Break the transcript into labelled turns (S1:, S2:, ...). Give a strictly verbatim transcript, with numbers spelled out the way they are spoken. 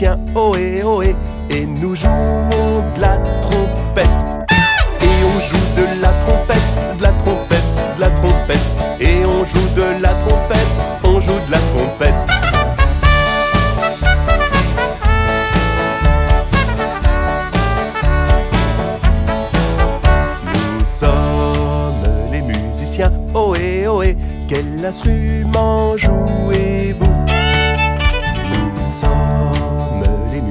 S1: musiciens, ohé ohé, et nous jouons de la trompette. Et on joue de la trompette, de la trompette, de la trompette. Et on joue de la trompette, on joue de la trompette. Nous sommes les musiciens, ohé ohé, quel instrument jouez-vous? Nous sommes